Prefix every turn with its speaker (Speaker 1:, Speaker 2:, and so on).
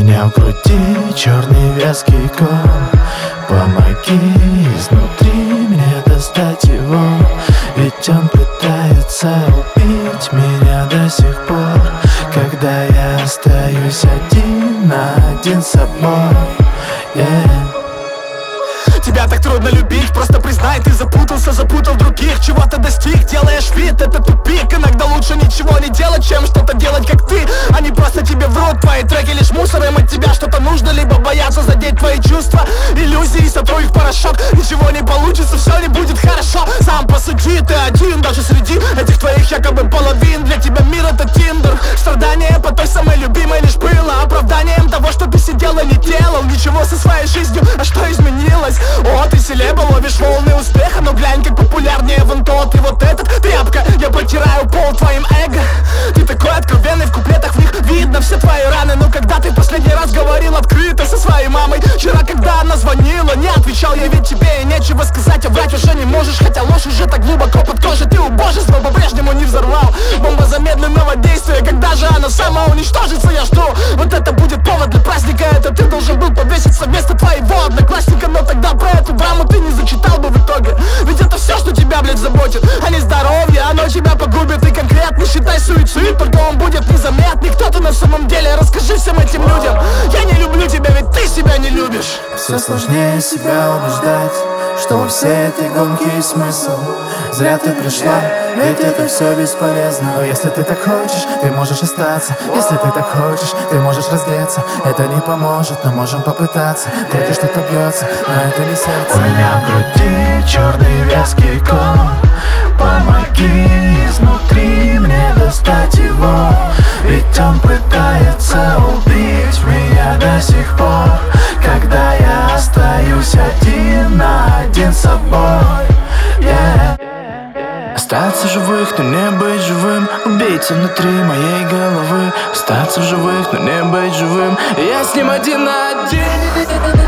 Speaker 1: меня в груди черный вязкий ком. Помоги изнутри мне достать его, ведь он пытается убить меня до сих пор, когда я остаюсь один на один с собой.
Speaker 2: Тебя так трудно любить, просто признай, ты запутался, запутал других. Чего ты достиг, делаешь вид, это тупик. Иногда лучше ничего не делать, чем что-то делать как ты. Они просто тебе врут, твои треки лишь мусор. Им от тебя что-то нужно, либо боятся задеть твои чувства. Иллюзии, сотру их в порошок. Ничего не получится, все не будет хорошо. Сам посуди, ты один, даже среди этих твоих якобы половин. Для тебя мир это тиндер. Страдание по той самой любимой лишь было оправданием того, что ты сидел и не делал ничего со своей жизнью. А что изменилось? О, ты селеба, ловишь волны успеха, но глянь, как популярнее вон тот. И вот этот тряпка, я протираю пол твоим эго. Ты такой откровенный, в куплетах в них видно все твои раны. Но когда ты последний раз говорил открыто со своей мамой? Вчера, когда она звонила, не отвечал я, ведь тебе и нечего сказать. А врать уже не можешь, хотя ложь уже так глубоко под кожей. Ты убожество по-прежнему не взорвал. Бомба замедленного действия, когда же она сама уничтожится, я жду. Вот это будет повод для праздника, это ты должен был повеситься вместо твоего одноклассника. Но тогда про эту драму ты не зачитал бы в итоге. Ведь это все, что тебя, блядь, заботит, а не здоровье, оно тебя погубит. И конкретно считай суицид, только он будет незаметный. Кто ты на самом деле, расскажи всем этим людям. Я не люблю тебя, ведь ты себя не любишь.
Speaker 1: Все сложнее себя убеждать, что во всей этой гонке есть смысл. Зря ты пришла, ведь это все бесполезно. Но если ты так хочешь, ты можешь остаться. Если ты так хочешь, ты можешь раздеться. Это не поможет, но можем попытаться. Вроде что-то бьется, но это не сердце. У меня в груди черный вязкий ком. Помоги изнутри мне достать его, ведь он пытается убить меня до сих пор, когда я остаюсь один на один с собой. Остаться в живых, но не быть живым. Убийца внутри моей головы. Остаться в живых, но не быть живым. Я с ним один на один.